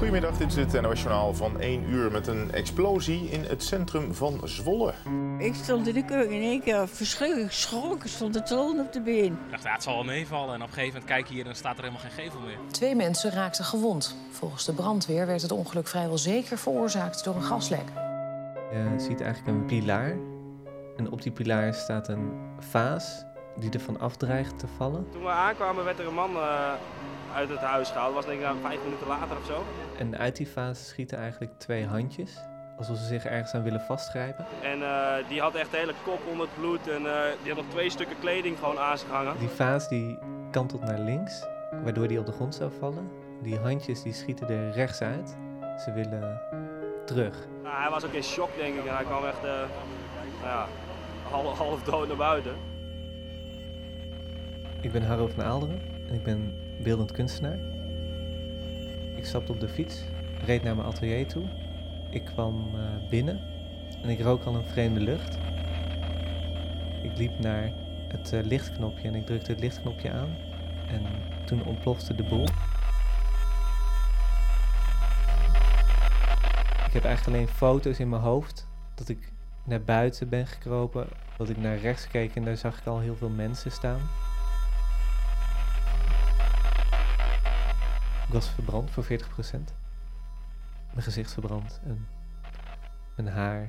Goedemiddag, dit is het NOS Journaal van 1 uur met een explosie in het centrum van Zwolle. Ik stond in de keuken in één keer verschrikkelijk geschrokken, stond de tron op de been. Ik dacht, het zal wel meevallen. En op een gegeven moment kijk je hier en dan staat er helemaal geen gevel meer. 2 mensen raakten gewond. Volgens de brandweer werd het ongeluk vrijwel zeker veroorzaakt door een gaslek. Je ziet eigenlijk een pilaar. En op die pilaar staat een vaas die ervan af dreigt te vallen. Toen we aankwamen werd er een man uit het huis gehaald. Dat was denk ik 5 minuten later of zo. En uit die vaas schieten eigenlijk 2 handjes. Alsof ze zich ergens aan willen vastgrijpen. En die had echt de hele kop onder het bloed. En die had nog 2 stukken kleding gewoon aan zich hangen. Die vaas die kantelt naar links, waardoor die op de grond zou vallen. Die handjes die schieten er rechts uit. Ze willen terug. Nou, hij was ook in shock denk ik. En hij kwam echt half dood naar buiten. Ik ben Harro van Aalderen en ik ben beeldend kunstenaar. Ik stapte op de fiets, reed naar mijn atelier toe. Ik kwam binnen en ik rook al een vreemde lucht. Ik liep naar het lichtknopje en ik drukte het lichtknopje aan. En toen ontplofte de boel. Ik heb eigenlijk alleen foto's in mijn hoofd dat ik naar buiten ben gekropen. Dat ik naar rechts keek en daar zag ik al heel veel mensen staan. Ik was verbrand voor 40%. Mijn gezicht verbrand en mijn haar.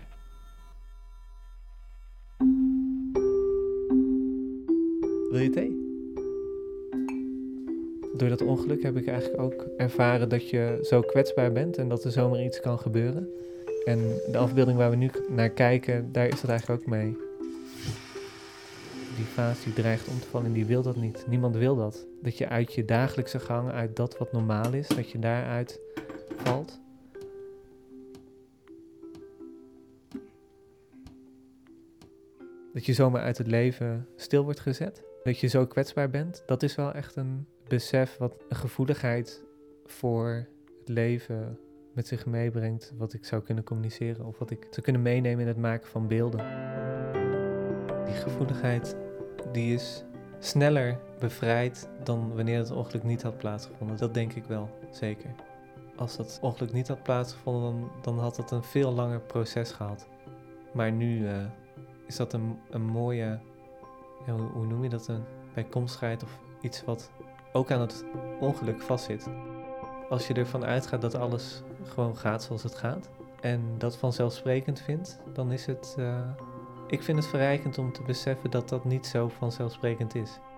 Wil je thee? Door dat ongeluk heb ik eigenlijk ook ervaren dat je zo kwetsbaar bent en dat er zomaar iets kan gebeuren. En de afbeelding waar we nu naar kijken, daar is dat eigenlijk ook mee. Die vaas die dreigt om te vallen en die wil dat niet. Niemand wil dat. Dat je uit je dagelijkse gang, uit dat wat normaal is, dat je daaruit valt. Dat je zomaar uit het leven stil wordt gezet. Dat je zo kwetsbaar bent. Dat is wel echt een besef wat een gevoeligheid voor het leven met zich meebrengt. Wat ik zou kunnen communiceren of wat ik zou kunnen meenemen in het maken van beelden. Die gevoeligheid die is sneller bevrijd dan wanneer het ongeluk niet had plaatsgevonden. Dat denk ik wel, zeker. Als dat ongeluk niet had plaatsgevonden, dan had het een veel langer proces gehad. Maar nu is dat een mooie, hoe noem je dat, een bijkomstigheid of iets wat ook aan het ongeluk vastzit. Als je ervan uitgaat dat alles gewoon gaat zoals het gaat en dat vanzelfsprekend vindt, dan is het... Ik vind het verrijkend om te beseffen dat dat niet zo vanzelfsprekend is.